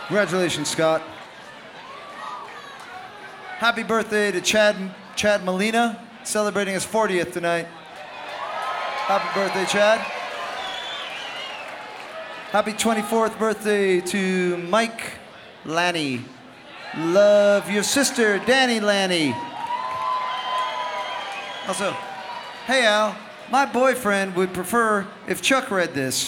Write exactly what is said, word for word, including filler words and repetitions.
Congratulations, Scott. Happy birthday to Chad, Chad Molina, celebrating his fortieth tonight. Happy birthday, Chad. Happy twenty-fourth birthday to Mike Lanny. Love your sister, Danny Lanny. Also, hey Al, my boyfriend would prefer if Chuck read this.